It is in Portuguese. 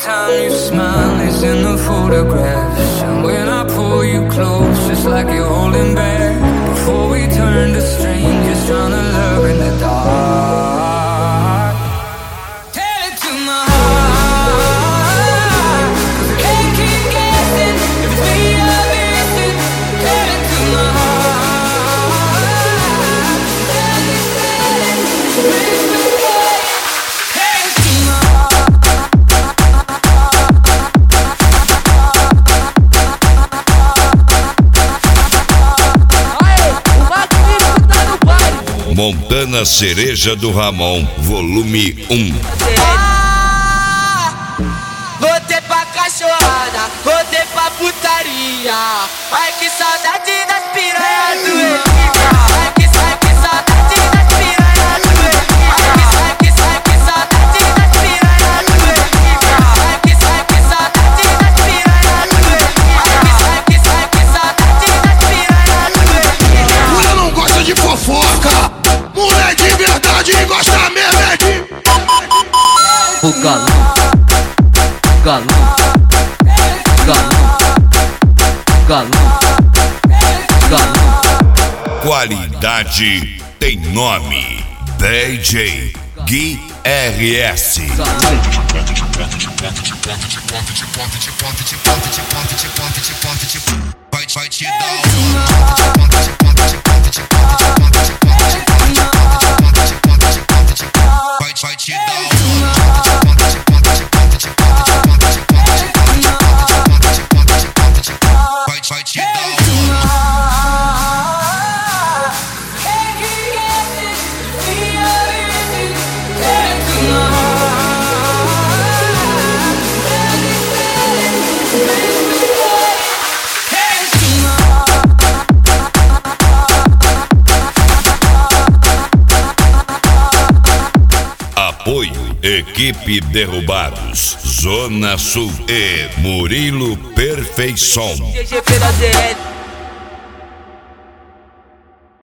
time you smile is in the photographs, and when I pull you close, it's like you're holding back. Before we turn to strangers, trying to love in the dark. Tell it to my heart, 'cause I can't keep guessing if it's me or missing. Tell it to my heart. Tell it, please forget. Tell it to my Montana Cereja do Ramon, volume 1. Voltei pra cachorrada, voltei pra putaria. Ai que saudade das piranhas do Elica. Ai que saudade das piranhas do Elica. Ai que saudade das piranhas do Elica. Ai que saudade das piranhas do Elica. Ai que saudade das piranhas do Elica. Mulher não gosta de fofoca, mulher de verdade gosta mesmo é de... O galão, galão, galão, galão, galão. Qualidade tem nome. DJ Gui RS. Vai te dar vai te dar vai te dar. Apoio Equipe Derrubados, Zona Sul e Murilo Perfeição. GGP da ZL.